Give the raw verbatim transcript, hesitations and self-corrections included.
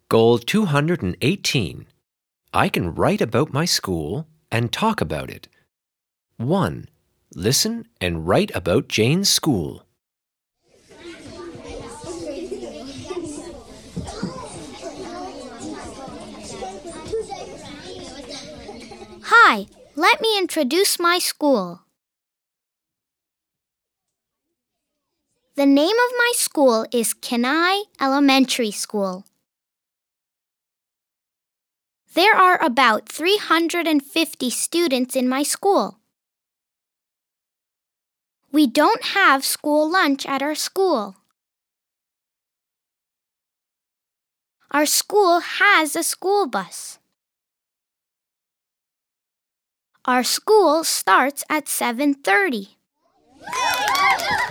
Goal two hundred eighteen. I can write about my school and talk about it. one. Listen and write about Jane's school. Hi, let me introduce my school. The name of my school is Kenai Elementary School. There are about three hundred fifty students in my school. We don't have school lunch at our school. Our school has a school bus. Our school starts at seven thirty.